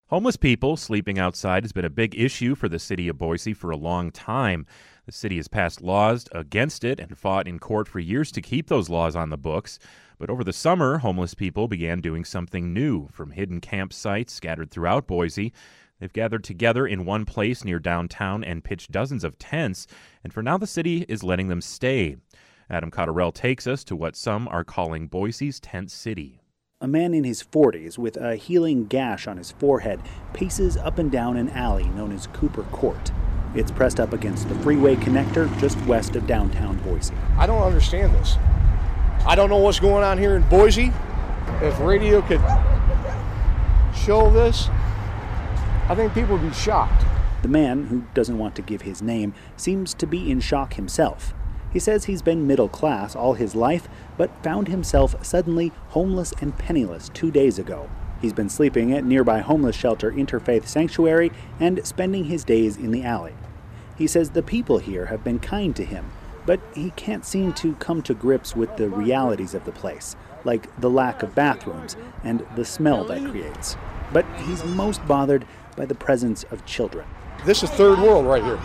Homeless people sleeping outside has been a big issue for the city of Boise for a long time. The city has passed laws against it and fought in court for years to keep those laws on the books. But over the summer, homeless people began doing something new. From hidden campsites scattered throughout Boise, they've gathered together in one place near downtown and pitched dozens of tents, and for now the city is letting them stay. Adam Cotterell takes us to what some are calling Boise's Tent City. A man in his 40s with a healing gash on his forehead paces up and down an alley known as Cooper Court. It's pressed up against the freeway connector just west of downtown Boise. I don't understand this. I don't know what's going on here in Boise. If radio could show this, I think people would be shocked. The man, who doesn't want to give his name, seems to be in shock himself. He says he's been middle class all his life, but found himself suddenly homeless and penniless 2 days ago. He's been sleeping at nearby homeless shelter Interfaith Sanctuary and spending his days in the alley. He says the people here have been kind to him, but he can't seem to come to grips with the realities of the place, like the lack of bathrooms and the smell that creates. But he's most bothered by the presence of children. This is third world right here.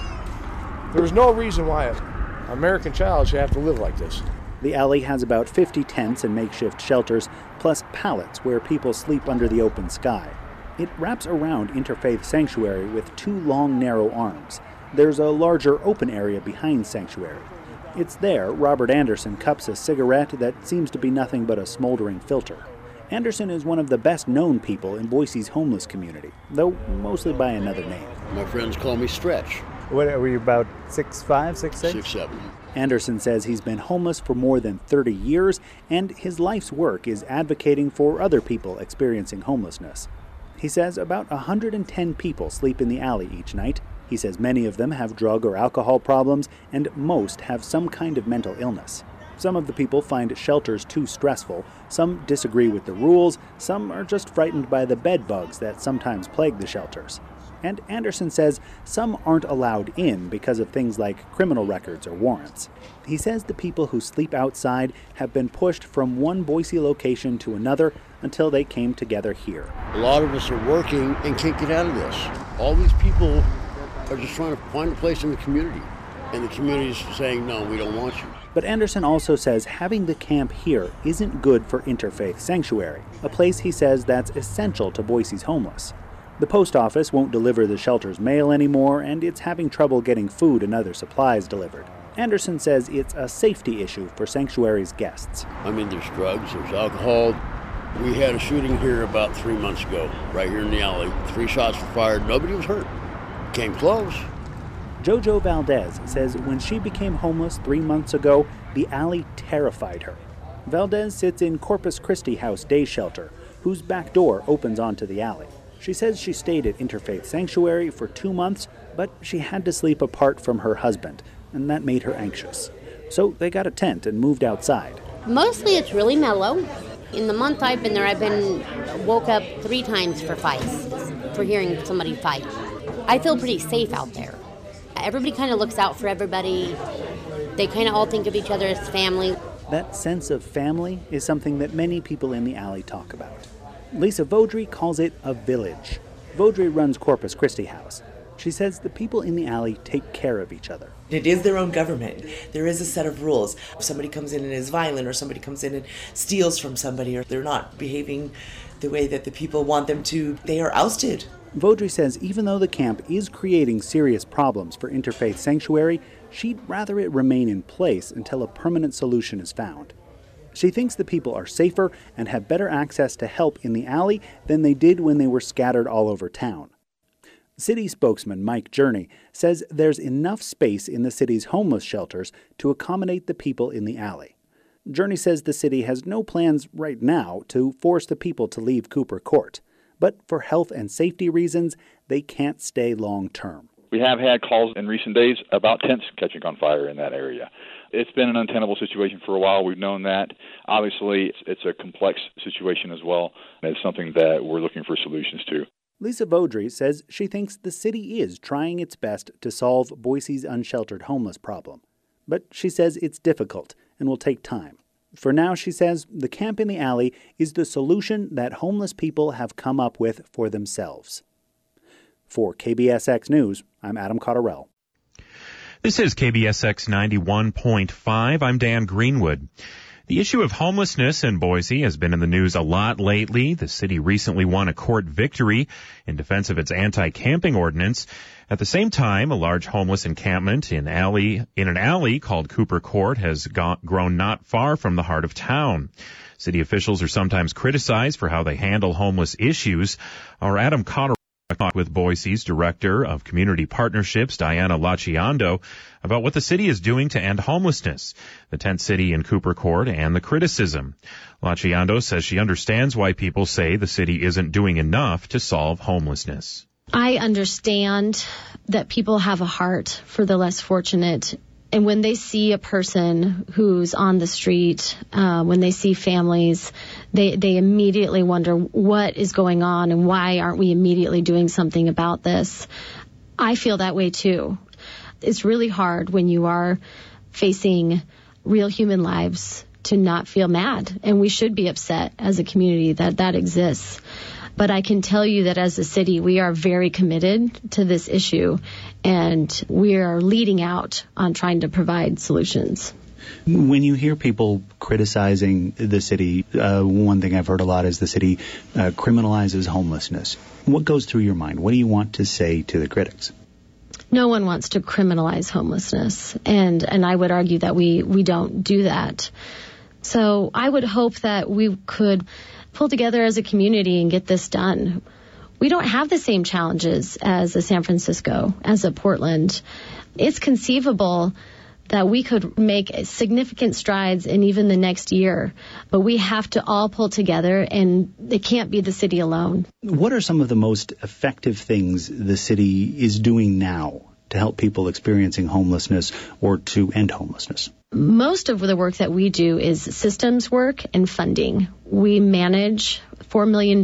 There's no reason why an American child should have to live like this. The alley has about 50 tents and makeshift shelters, plus pallets where people sleep under the open sky. It wraps around Interfaith Sanctuary with two long, narrow arms. There's a larger open area behind Sanctuary. It's there Robert Anderson cups a cigarette that seems to be nothing but a smoldering filter. Anderson is one of the best-known people in Boise's homeless community, though mostly by another name. My friends call me Stretch. What are you, about 6'5", 6'6"? 6'7". Anderson says he's been homeless for more than 30 years, and his life's work is advocating for other people experiencing homelessness. He says about 110 people sleep in the alley each night. He says many of them have drug or alcohol problems, and most have some kind of mental illness. Some of the people find shelters too stressful, some disagree with the rules, some are just frightened by the bed bugs that sometimes plague the shelters. And Anderson says some aren't allowed in because of things like criminal records or warrants. He says the people who sleep outside have been pushed from one Boise location to another until they came together here. A lot of us are working and can't get out of this. All these people are just trying to find a place in the community, and the community is saying, no, we don't want you. But Anderson also says having the camp here isn't good for Interfaith Sanctuary, a place he says that's essential to Boise's homeless. The post office won't deliver the shelter's mail anymore, and it's having trouble getting food and other supplies delivered. Anderson says it's a safety issue for Sanctuary's guests. I mean, there's drugs, there's alcohol. We had a shooting here about 3 months ago, right here in the alley. 3 shots were fired, nobody was hurt. Came close. Jojo Valdez says when she became homeless 3 months ago, the alley terrified her. Valdez sits in Corpus Christi House Day Shelter, whose back door opens onto the alley. She says she stayed at Interfaith Sanctuary for 2 months, but she had to sleep apart from her husband, and that made her anxious. So they got a tent and moved outside. Mostly it's really mellow. In the month I've been there, I've been woke up 3 times for fights, for hearing somebody fight. I feel pretty safe out there. Everybody kind of looks out for everybody. They kind of all think of each other as family. That sense of family is something that many people in the alley talk about. Lisa Vaudry calls it a village. Vaudry runs Corpus Christi House. She says the people in the alley take care of each other. It is their own government. There is a set of rules. If somebody comes in and is violent, or somebody comes in and steals from somebody, or they're not behaving the way that the people want them to, they are ousted. Vaudry says even though the camp is creating serious problems for Interfaith Sanctuary, she'd rather it remain in place until a permanent solution is found. She thinks the people are safer and have better access to help in the alley than they did when they were scattered all over town. City spokesman Mike Journey says there's enough space in the city's homeless shelters to accommodate the people in the alley. Journey says the city has no plans right now to force the people to leave Cooper Court, but for health and safety reasons, they can't stay long term. We have had calls in recent days about tents catching on fire in that area. It's been an untenable situation for a while. We've known that. Obviously, it's a complex situation as well, and it's something that we're looking for solutions to. Lisa Vaudry says she thinks the city is trying its best to solve Boise's unsheltered homeless problem. But she says it's difficult and will take time. For now, she says, the Camp in the Alley is the solution that homeless people have come up with for themselves. For KBSX News, I'm Adam Cotterell. This is KBSX 91.5. I'm Dan Greenwood. The issue of homelessness in Boise has been in the news a lot lately. The city recently won a court victory in defense of its anti-camping ordinance. At the same time, a large homeless encampment in an alley called Cooper Court has grown not far from the heart of town. City officials are sometimes criticized for how they handle homeless issues. Our Adam Cotter talked with Boise's Director of Community Partnerships, Diana Laciando, about what the city is doing to end homelessness, the tent city in Cooper Court, and the criticism. Laciando says she understands why people say the city isn't doing enough to solve homelessness. I understand that people have a heart for the less fortunate. And when they see a person who's on the street, when they see families, they immediately wonder what is going on and why aren't we immediately doing something about this. I feel that way too. It's really hard when you are facing real human lives to not feel mad. And we should be upset as a community that exists. But I can tell you that as a city, we are very committed to this issue, and we are leading out on trying to provide solutions. When you hear people criticizing the city, one thing I've heard a lot is the city criminalizes homelessness. What goes through your mind? What do you want to say to the critics? No one wants to criminalize homelessness, and I would argue that we don't do that. So I would hope that we could pull together as a community and get this done. We don't have the same challenges as a San Francisco, as a Portland. It's conceivable that we could make significant strides in even the next year, but we have to all pull together, and it can't be the city alone. What are some of the most effective things the city is doing now to help people experiencing homelessness or to end homelessness? Most of the work that we do is systems work and funding. We manage $4 million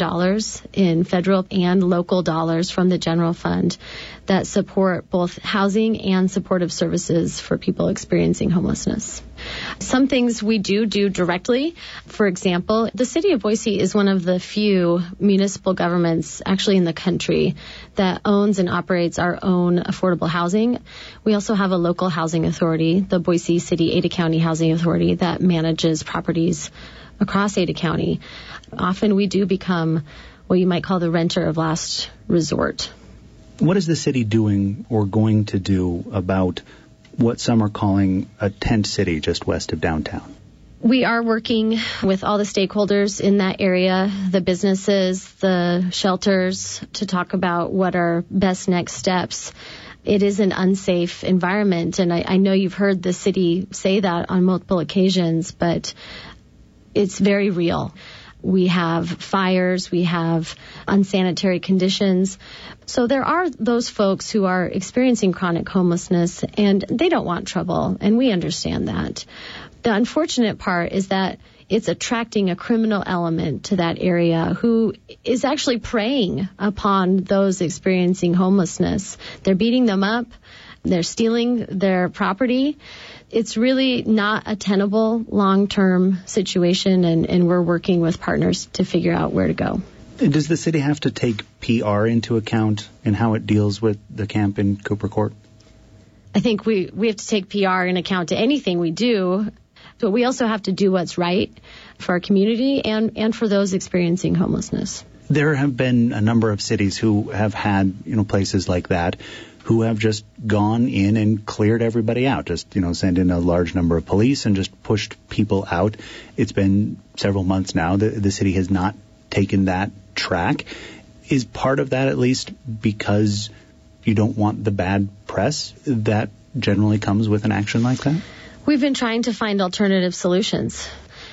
in federal and local dollars from the general fund that support both housing and supportive services for people experiencing homelessness. Some things we do directly. For example, the city of Boise is one of the few municipal governments actually in the country that owns and operates our own affordable housing. We also have a local housing authority, the Boise City Ada County Housing Authority, that manages properties across Ada County. Often we do become what you might call the renter of last resort. What is the city doing or going to do about what some are calling a tent city just west of downtown? We are working with all the stakeholders in that area, the businesses, the shelters, to talk about what are best next steps. It is an unsafe environment, and I know you've heard the city say that on multiple occasions, but it's very real. We have fires, we have unsanitary conditions. So there are those folks who are experiencing chronic homelessness, and they don't want trouble, and we understand that. The unfortunate part is that it's attracting a criminal element to that area who is actually preying upon those experiencing homelessness. They're beating them up. They're stealing their property. It's really not a tenable long-term situation, and we're working with partners to figure out where to go. Does the city have to take PR into account in how it deals with the camp in Cooper Court? I think we have to take PR in account to anything we do, but we also have to do what's right for our community and for those experiencing homelessness. There have been a number of cities who have had, places like that, who have just gone in and cleared everybody out, just, send in a large number of police and just pushed people out. It's been several months now. The city has not taken that track. Is part of that at least because you don't want the bad press that generally comes with an action like that? We've been trying to find alternative solutions.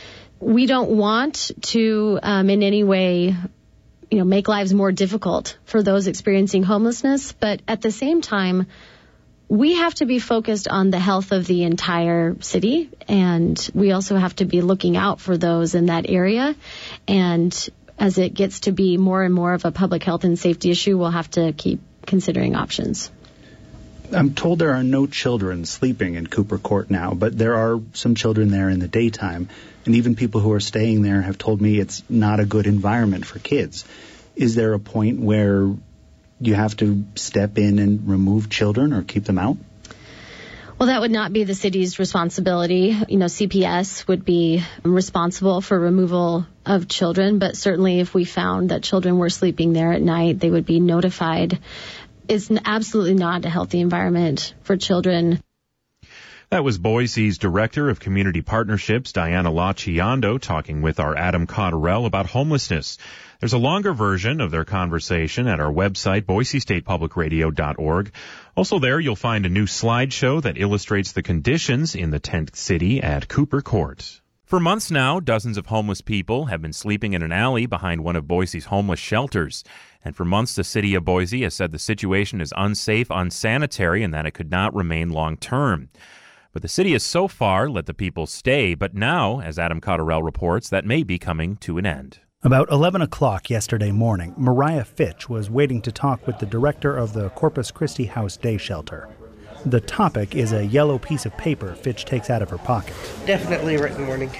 We don't want to in any way make lives more difficult for those experiencing homelessness. But at the same time, we have to be focused on the health of the entire city. And we also have to be looking out for those in that area. And as it gets to be more and more of a public health and safety issue, we'll have to keep considering options. I'm told there are no children sleeping in Cooper Court now, but there are some children there in the daytime, and even people who are staying there have told me it's not a good environment for kids. Is there a point where you have to step in and remove children or keep them out? Well, that would not be the city's responsibility. CPS would be responsible for removal of children, but certainly if we found that children were sleeping there at night, they would be notified. It's absolutely not a healthy environment for children. That was Boise's Director of Community Partnerships, Diana Lachiondo, talking with our Adam Cotterell about homelessness. There's a longer version of their conversation at our website, boisestatepublicradio.org. Also there, you'll find a new slideshow that illustrates the conditions in the tent city at Cooper Court. For months now, dozens of homeless people have been sleeping in an alley behind one of Boise's homeless shelters. And for months, the city of Boise has said the situation is unsafe, unsanitary, and that it could not remain long-term. But the city has so far let the people stay. But now, as Adam Cotterell reports, that may be coming to an end. About 11 o'clock yesterday morning, Mariah Fitch was waiting to talk with the director of the Corpus Christi House Day Shelter. The topic is a yellow piece of paper Fitch takes out of her pocket. Definitely a written warning.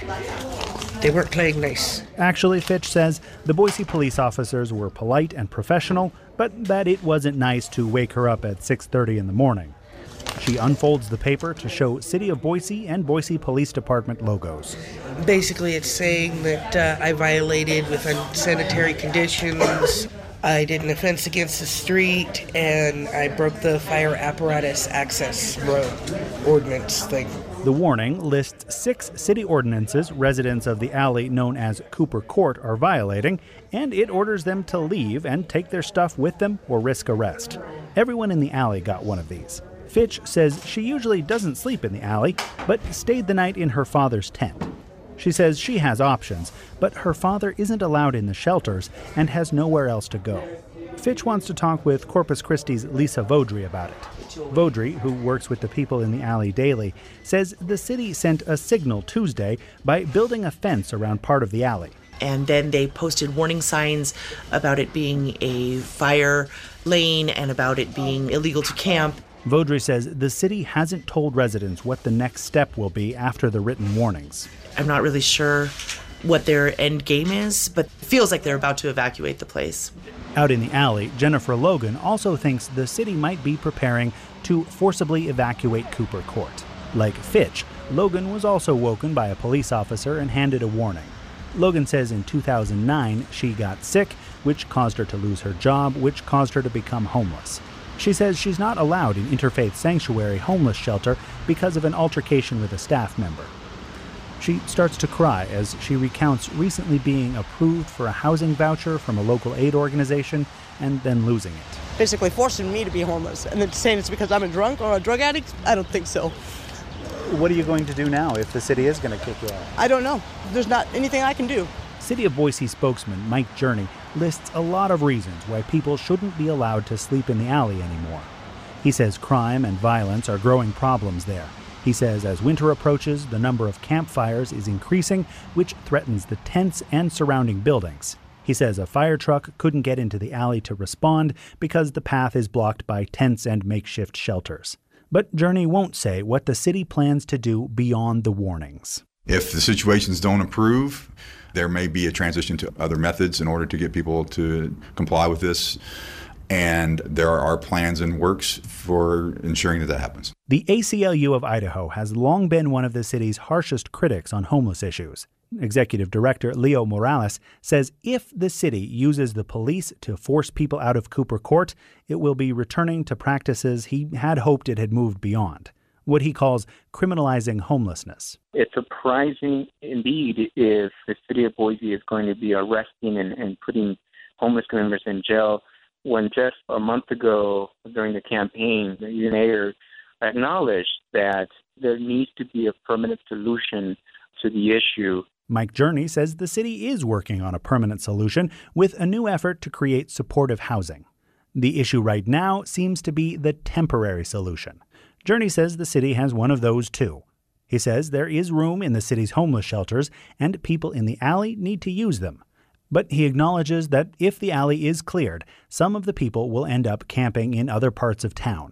They weren't playing nice. Actually, Fitch says the Boise police officers were polite and professional, but that it wasn't nice to wake her up at 6:30 in the morning. She unfolds the paper to show City of Boise and Boise Police Department logos. Basically, it's saying that I violated with unsanitary conditions, I did an offense against the street, and I broke the fire apparatus access road ordinance thing. The warning lists 6 city ordinances residents of the alley known as Cooper Court are violating, and it orders them to leave and take their stuff with them or risk arrest. Everyone in the alley got one of these. Fitch says she usually doesn't sleep in the alley, but stayed the night in her father's tent. She says she has options, but her father isn't allowed in the shelters and has nowhere else to go. Fitch wants to talk with Corpus Christi's Lisa Vaudry about it. Vaudry, who works with the people in the alley daily, says the city sent a signal Tuesday by building a fence around part of the alley. And then they posted warning signs about it being a fire lane and about it being illegal to camp. Vaudry says the city hasn't told residents what the next step will be after the written warnings. I'm not really sure what their end game is, but it feels like they're about to evacuate the place. Out in the alley, Jennifer Logan also thinks the city might be preparing to forcibly evacuate Cooper Court. Like Fitch, Logan was also woken by a police officer and handed a warning. Logan says in 2009 she got sick, which caused her to lose her job, which caused her to become homeless. She says she's not allowed in Interfaith Sanctuary homeless shelter because of an altercation with a staff member. She starts to cry as she recounts recently being approved for a housing voucher from a local aid organization and then losing it. Basically forcing me to be homeless and then saying it's because I'm a drunk or a drug addict? I don't think so. What are you going to do now if the city is going to kick you out? I don't know. There's not anything I can do. City of Boise spokesman Mike Journey lists a lot of reasons why people shouldn't be allowed to sleep in the alley anymore. He says crime and violence are growing problems there. He says as winter approaches, the number of campfires is increasing, which threatens the tents and surrounding buildings. He says a fire truck couldn't get into the alley to respond because the path is blocked by tents and makeshift shelters. But Journey won't say what the city plans to do beyond the warnings. If the situations don't improve, there may be a transition to other methods in order to get people to comply with this. And there are plans in works for ensuring that that happens. The ACLU of Idaho has long been one of the city's harshest critics on homeless issues. Executive Director Leo Morales says if the city uses the police to force people out of Cooper Court, it will be returning to practices he had hoped it had moved beyond, what he calls criminalizing homelessness. It's surprising indeed if the city of Boise is going to be arresting and putting homeless members in jail when just a month ago during the campaign, the mayor acknowledged that there needs to be a permanent solution to the issue. Mike Journey says the city is working on a permanent solution with a new effort to create supportive housing. The issue right now seems to be the temporary solution. Journey says the city has one of those too. He says there is room in the city's homeless shelters and people in the alley need to use them. But he acknowledges that if the alley is cleared, some of the people will end up camping in other parts of town.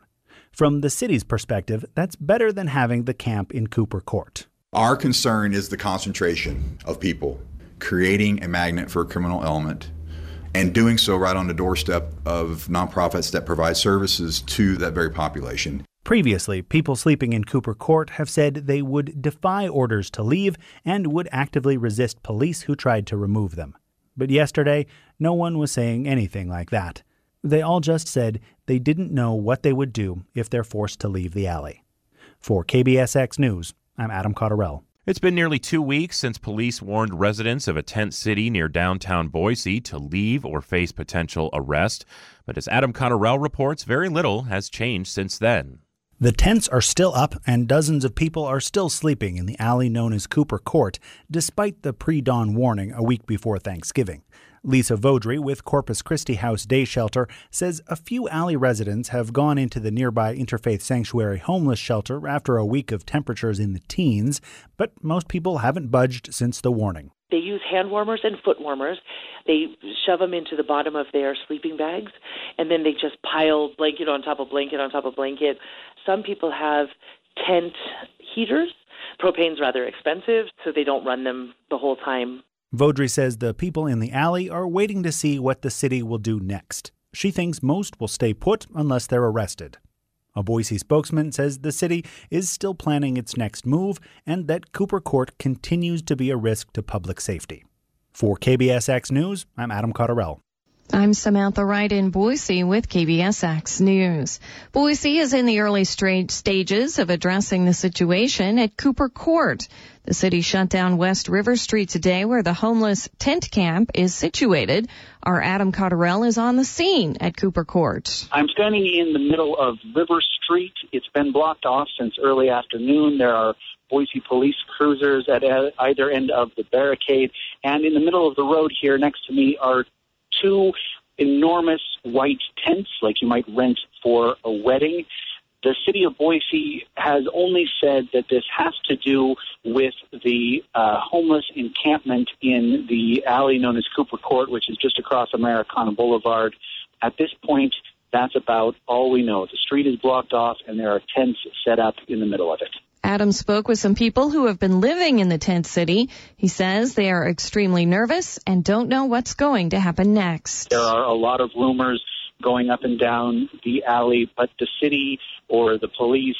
From the city's perspective, that's better than having the camp in Cooper Court. Our concern is the concentration of people, creating a magnet for a criminal element, and doing so right on the doorstep of nonprofits that provide services to that very population. Previously, people sleeping in Cooper Court have said they would defy orders to leave and would actively resist police who tried to remove them. But yesterday, no one was saying anything like that. They all just said they didn't know what they would do if they're forced to leave the alley. For KBSX News, I'm Adam Cotterell. It's been nearly 2 weeks since police warned residents of a tent city near downtown Boise to leave or face potential arrest. But as Adam Cotterell reports, very little has changed since then. The tents are still up and dozens of people are still sleeping in the alley known as Cooper Court, despite the pre-dawn warning a week before Thanksgiving. Lisa Vaudry with Corpus Christi House Day Shelter says a few alley residents have gone into the nearby Interfaith Sanctuary homeless shelter after a week of temperatures in the teens, but most people haven't budged since the warning. They use hand warmers and foot warmers. They shove them into the bottom of their sleeping bags, and then they just pile blanket on top of blanket on top of blanket. Some people have tent heaters. Propane's rather expensive, so they don't run them the whole time. Vaudry says the people in the alley are waiting to see what the city will do next. She thinks most will stay put unless they're arrested. A Boise spokesman says the city is still planning its next move and that Cooper Court continues to be a risk to public safety. For KBSX News, I'm Adam Cotterell. I'm Samantha Wright in Boise with KBSX News. Boise is in the early stages of addressing the situation at Cooper Court. The city shut down West River Street today where the homeless tent camp is situated. Our Adam Cotterell is on the scene at Cooper Court. I'm standing in the middle of River Street. It's been blocked off since early afternoon. There are Boise police cruisers at either end of the barricade. And in the middle of the road here next to me are two enormous white tents like you might rent for a wedding. The city of Boise has only said that this has to do with the homeless encampment in the alley known as Cooper Court, which is just across Americana Boulevard. At this point, that's about all we know. The street is blocked off and there are tents set up in the middle of it. Adam spoke with some people who have been living in the tent city. He says they are extremely nervous and don't know what's going to happen next. There are a lot of rumors going up and down the alley, but the city or the police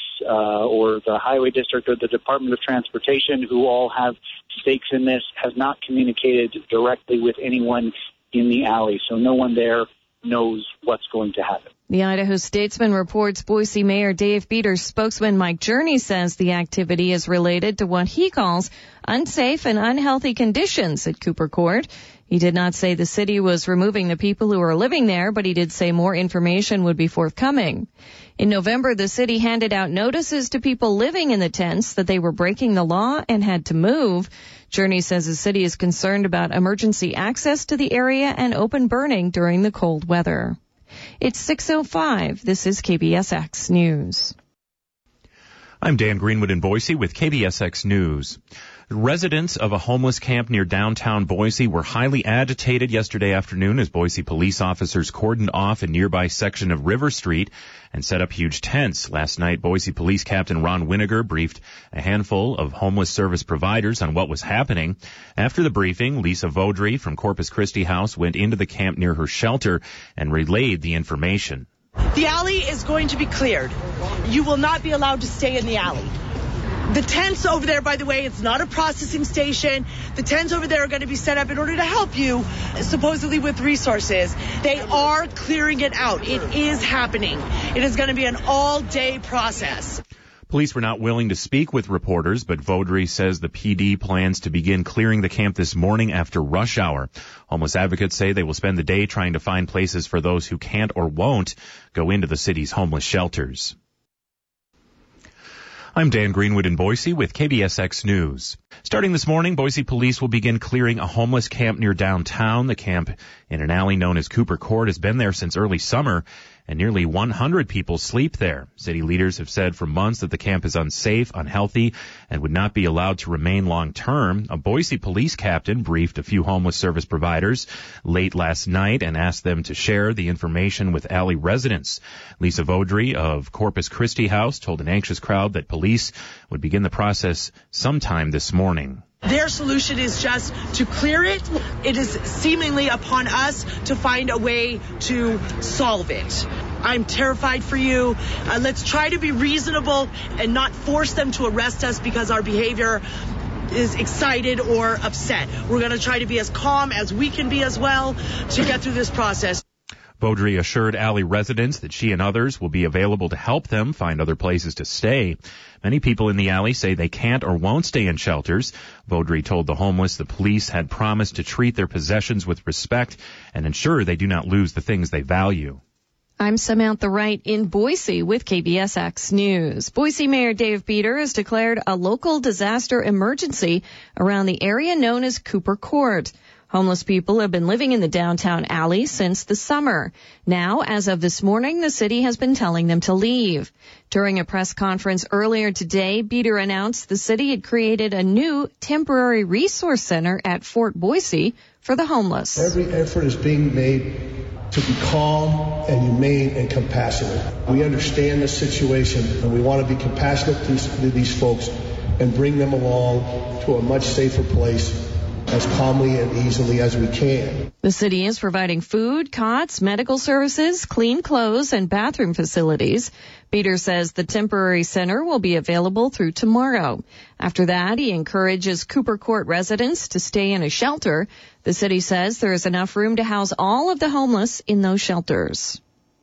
or the highway district or the Department of Transportation, who all have stakes in this, has not communicated directly with anyone in the alley. So no one there knows what's going to happen. The Idaho Statesman reports Boise Mayor Dave Beater's spokesman Mike Journey says the activity is related to what he calls unsafe and unhealthy conditions at Cooper Court. He did not say the city was removing the people who are living there, but he did say more information would be forthcoming. In November, the city handed out notices to people living in the tents that they were breaking the law and had to move. Journey says the city is concerned about emergency access to the area and open burning during the cold weather. It's 6:05. This is KBSX News. I'm Dan Greenwood in Boise with KBSX News. Residents of a homeless camp near downtown Boise were highly agitated yesterday afternoon as Boise police officers cordoned off a nearby section of River Street and set up huge tents. Last night, Boise Police Captain Ron Winiger briefed a handful of homeless service providers on what was happening. After the briefing, Lisa Vaudry from Corpus Christi House went into the camp near her shelter and relayed the information. The alley is going to be cleared. You will not be allowed to stay in the alley. The tents over there, by the way, it's not a processing station. The tents over there are going to be set up in order to help you, supposedly with resources. They are clearing it out. It is happening. It is going to be an all-day process. Police were not willing to speak with reporters, but Vaudry says the PD plans to begin clearing the camp this morning after rush hour. Homeless advocates say they will spend the day trying to find places for those who can't or won't go into the city's homeless shelters. I'm Dan Greenwood in Boise with KBSX News. Starting this morning, Boise police will begin clearing a homeless camp near downtown. The camp in an alley known as Cooper Court has been there since early summer, and nearly 100 people sleep there. City leaders have said for months that the camp is unsafe, unhealthy, and would not be allowed to remain long term. A Boise police captain briefed a few homeless service providers late last night and asked them to share the information with alley residents. Lisa Vaudry of Corpus Christi House told an anxious crowd that police would begin the process sometime this morning. Their solution is just to clear it. It is seemingly upon us to find a way to solve it. I'm terrified for you. Let's try to be reasonable and not force them to arrest us because our behavior is excited or upset. We're going to try to be as calm as we can be as well to get through this process. Vaudry assured alley residents that she and others will be available to help them find other places to stay. Many people in the alley say they can't or won't stay in shelters. Vaudry told the homeless the police had promised to treat their possessions with respect and ensure they do not lose the things they value. I'm Samantha Wright in Boise with KBSX News. Boise Mayor Dave Beater has declared a local disaster emergency around the area known as Cooper Court. Homeless people have been living in the downtown alley since the summer. Now, as of this morning, the city has been telling them to leave. During a press conference earlier today, Beater announced the city had created a new temporary resource center at Fort Boise for the homeless. Every effort is being made to be calm and humane and compassionate. We understand the situation and we want to be compassionate to these folks and bring them along to a much safer place as calmly and easily as we can. The city is providing food, cots, medical services, clean clothes, and bathroom facilities. Beater says the temporary center will be available through tomorrow. After that, he encourages Cooper Court residents to stay in a shelter. The city says there is enough room to house all of the homeless in those shelters.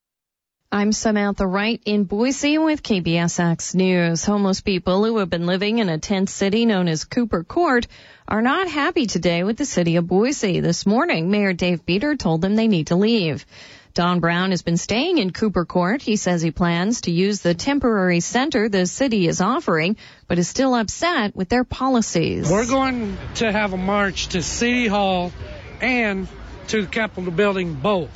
I'm Samantha Wright in Boise with KBSX News. Homeless people who have been living in a tent city known as Cooper Court are not happy today with the city of Boise. This morning, Mayor Dave Beater told them they need to leave. Don Brown has been staying in Cooper Court. He says he plans to use the temporary center the city is offering, but is still upset with their policies. We're going to have a march to City Hall and to the Capitol building both,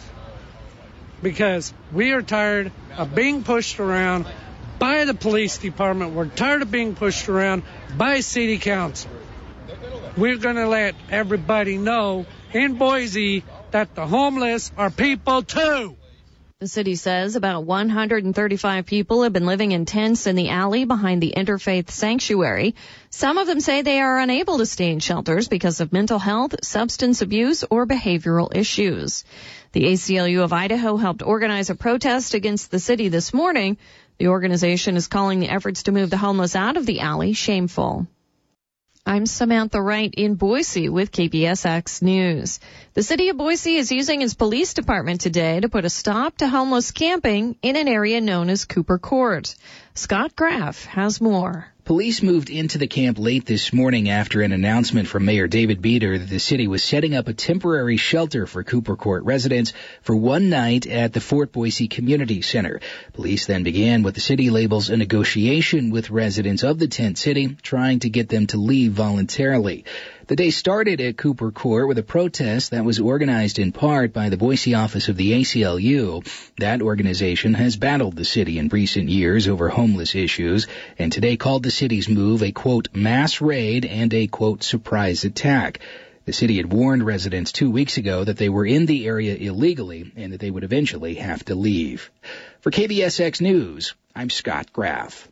because we are tired of being pushed around by the police department. We're tired of being pushed around by city council. We're going to let everybody know in Boise that the homeless are people too. The city says about 135 people have been living in tents in the alley behind the Interfaith Sanctuary. Some of them say they are unable to stay in shelters because of mental health, substance abuse, or behavioral issues. The ACLU of Idaho helped organize a protest against the city this morning. The organization is calling the efforts to move the homeless out of the alley shameful. I'm Samantha Wright in Boise with KBSX News. The city of Boise is using its police department today to put a stop to homeless camping in an area known as Cooper Court. Scott Graff has more. Police moved into the camp late this morning after an announcement from Mayor David Beater that the city was setting up a temporary shelter for Cooper Court residents for one night at the Fort Boise Community Center. Police then began what the city labels a negotiation with residents of the tent city, trying to get them to leave voluntarily. The day started at Cooper Court with a protest that was organized in part by the Boise office of the ACLU. That organization has battled the city in recent years over homeless issues, and today called the city's move a, quote, mass raid and a, quote, surprise attack. The city had warned residents 2 weeks ago that they were in the area illegally and that they would eventually have to leave. For KBSX News, I'm Scott Graff.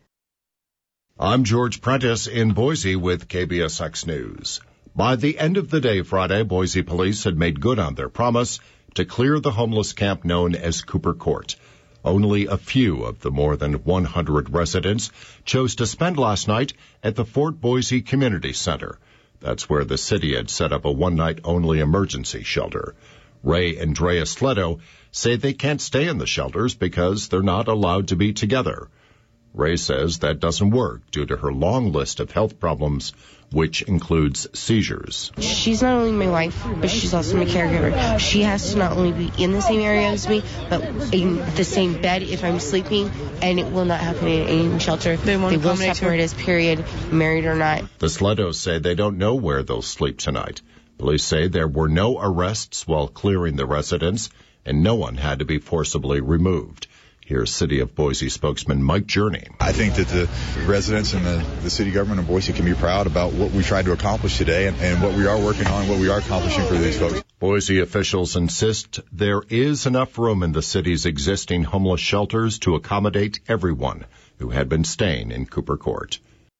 I'm George Prentice in Boise with KBSX News. By the end of the day Friday, Boise police had made good on their promise to clear the homeless camp known as Cooper Court. Only a few of the more than 100 residents chose to spend last night at the Fort Boise Community Center. That's where the city had set up a one-night-only emergency shelter. Ray and Drea Sletto say they can't stay in the shelters because they're not allowed to be together. Ray says that doesn't work due to her long list of health problems, which includes seizures. She's not only my wife, but she's also my caregiver. She has to not only be in the same area as me, but in the same bed if I'm sleeping, and it will not happen in any shelter. They will separate us, period, married or not. The Slettos say they don't know where they'll sleep tonight. Police say there were no arrests while clearing the residence, and no one had to be forcibly removed. Here's City of Boise spokesman Mike Journey. I think that the residents and the city government of Boise can be proud about what we tried to accomplish today and what we are working on, what we are accomplishing for these folks. Boise officials insist there is enough room in the city's existing homeless shelters to accommodate everyone who had been staying in Cooper Court.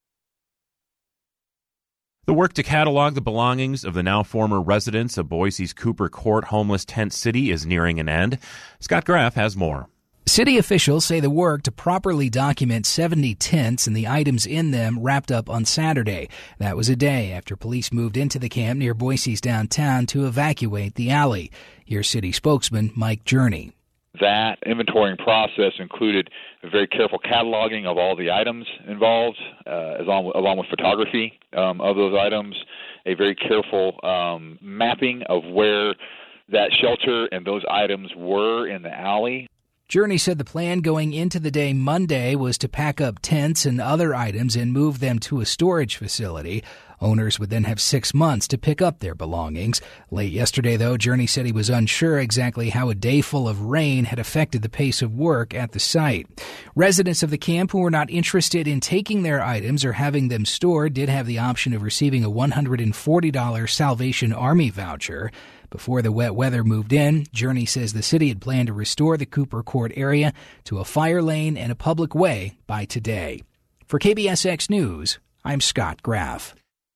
The work to catalog the belongings of the now former residents of Boise's Cooper Court homeless tent city is nearing an end. Scott Graff has more. City officials say the work to properly document 70 tents and the items in them wrapped up on Saturday. That was a day after police moved into the camp near Boise's downtown to evacuate the alley. Here's city spokesman Mike Journey. That inventorying process included a very careful cataloging of all the items involved, along with photography of those items, a very careful mapping of where that shelter and those items were in the alley. Journey said the plan going into the day Monday was to pack up tents and other items and move them to a storage facility. Owners would then have 6 months to pick up their belongings. Late yesterday, though, Journey said he was unsure exactly how a day full of rain had affected the pace of work at the site. Residents of the camp who were not interested in taking their items or having them stored did have the option of receiving a $140 Salvation Army voucher. Before the wet weather moved in, Journey says the city had planned to restore the Cooper Court area to a fire lane and a public way by today. For KBSX News, I'm Scott Graff.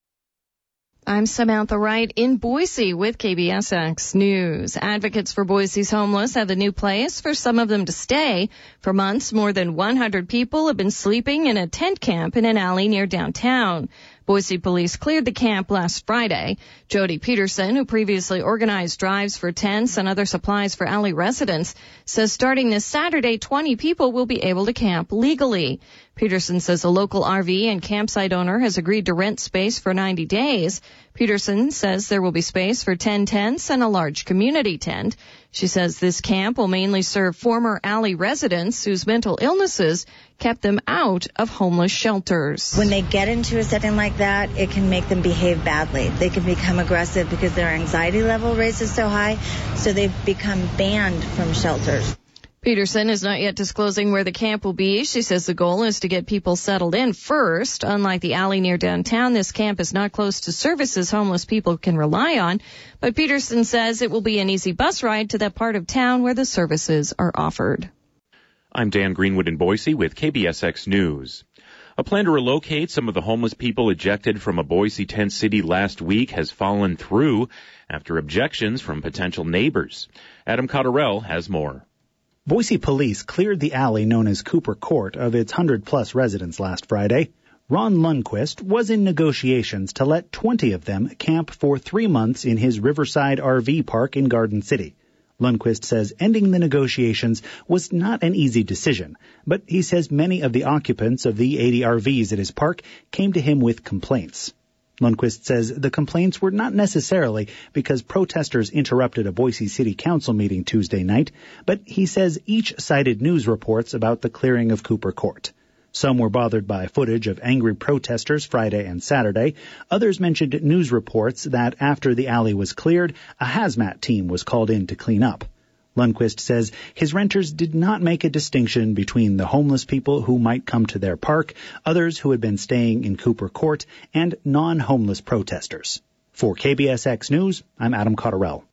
I'm Samantha Wright in Boise with KBSX News. Advocates for Boise's homeless have a new place for some of them to stay. For months, more than 100 people have been sleeping in a tent camp in an alley near downtown. Boise police cleared the camp last Friday. Jody Peterson, who previously organized drives for tents and other supplies for alley residents, says starting this Saturday, 20 people will be able to camp legally. Peterson says a local RV and campsite owner has agreed to rent space for 90 days. Peterson says there will be space for 10 tents and a large community tent. She says this camp will mainly serve former alley residents whose mental illnesses kept them out of homeless shelters. When they get into a setting like that, it can make them behave badly. They can become aggressive because their anxiety level raises so high, so they've become banned from shelters. Peterson is not yet disclosing where the camp will be. She says the goal is to get people settled in first. Unlike the alley near downtown, this camp is not close to services homeless people can rely on. But Peterson says it will be an easy bus ride to that part of town where the services are offered. I'm Dan Greenwood in Boise with KBSX News. A plan to relocate some of the homeless people ejected from a Boise tent city last week has fallen through after objections from potential neighbors. Adam Cotterell has more. Boise police cleared the alley known as Cooper Court of its 100-plus residents last Friday. Ron Lundquist was in negotiations to let 20 of them camp for 3 months in his Riverside RV park in Garden City. Lundquist says ending the negotiations was not an easy decision, but he says many of the occupants of the 80 RVs at his park came to him with complaints. Lundquist says the complaints were not necessarily because protesters interrupted a Boise City Council meeting Tuesday night, but he says each cited news reports about the clearing of Cooper Court. Some were bothered by footage of angry protesters Friday and Saturday. Others mentioned news reports that after the alley was cleared, a hazmat team was called in to clean up. Lundquist says his renters did not make a distinction between the homeless people who might come to their park, others who had been staying in Cooper Court, and non-homeless protesters. For KBSX News, I'm Adam Cotterell.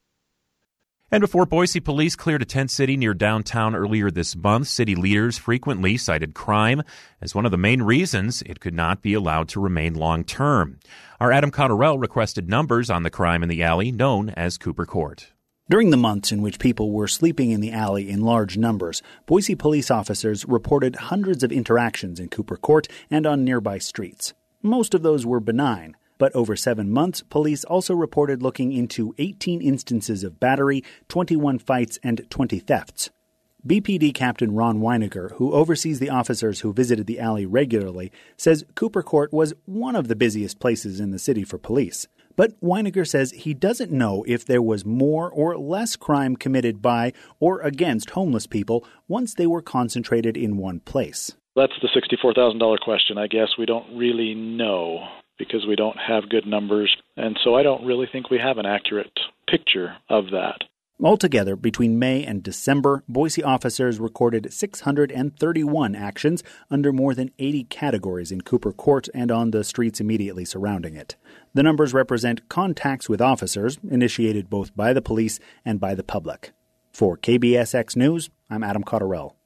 And before Boise police cleared a tent city near downtown earlier this month, city leaders frequently cited crime as one of the main reasons it could not be allowed to remain long-term. Our Adam Cotterell requested numbers on the crime in the alley known as Cooper Court. During the months in which people were sleeping in the alley in large numbers, Boise police officers reported hundreds of interactions in Cooper Court and on nearby streets. Most of those were benign, but over 7 months, police also reported looking into 18 instances of battery, 21 fights, and 20 thefts. BPD Captain Ron Weiniger, who oversees the officers who visited the alley regularly, says Cooper Court was one of the busiest places in the city for police. But Weiniger says he doesn't know if there was more or less crime committed by or against homeless people once they were concentrated in one place. That's the $64,000 question. I guess we don't really know. because we don't have good numbers. And so I don't really think we have an accurate picture of that. Altogether, between May and December, Boise officers recorded 631 actions under more than 80 categories in Cooper Court and on the streets immediately surrounding it. The numbers represent contacts with officers initiated both by the police and by the public. For KBSX News, I'm Adam Cotterell.